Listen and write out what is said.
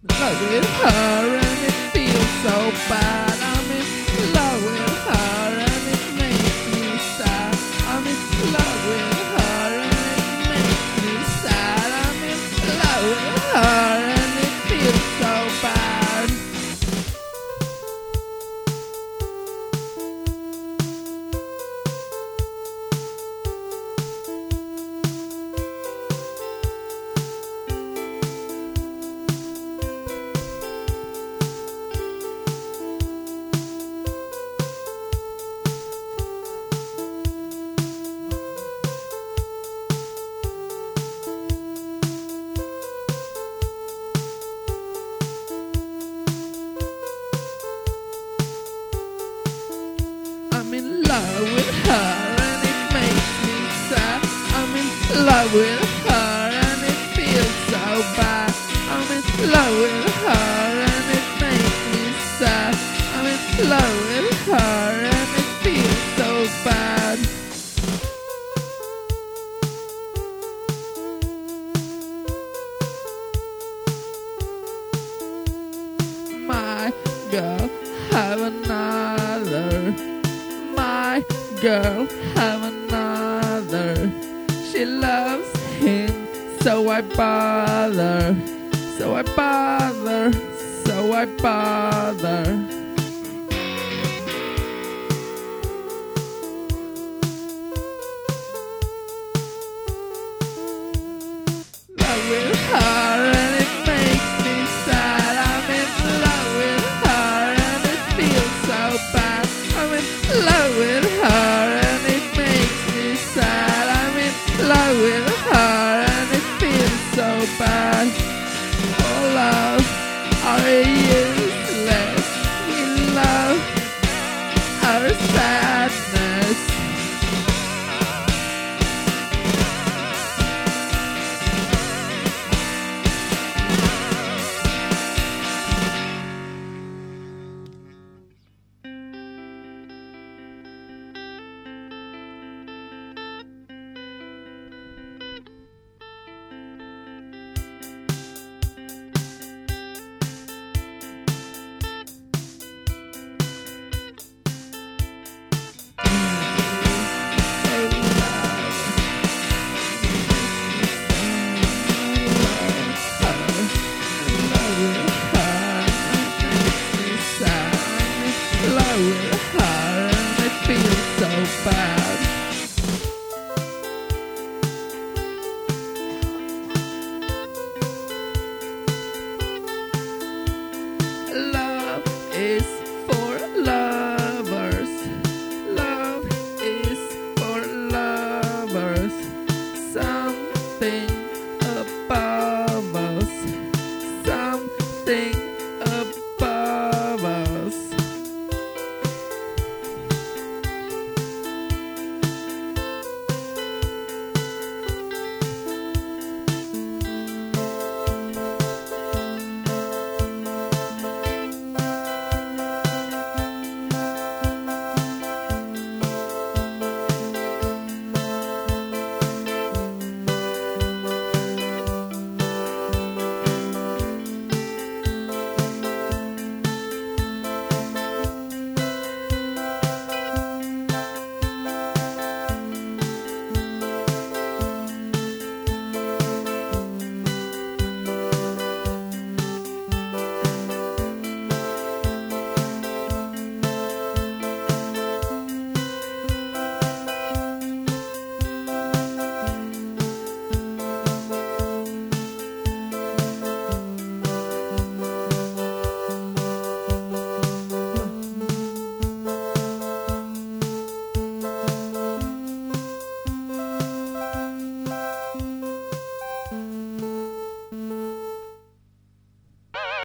love with her and it feels so bad. I'm in love with her and it makes me sad. I'm in love with her and it makes me sad. I'm in love with her and it feels so bad. I'm in love with her and it makes me sad. I'm in love with her and it feels so bad. I'm in love with her and it makes me sad. I'm in love with her and it feels so bad. My girl have another. My girl have another. She loves him, so I bother. So I bother. So I bother.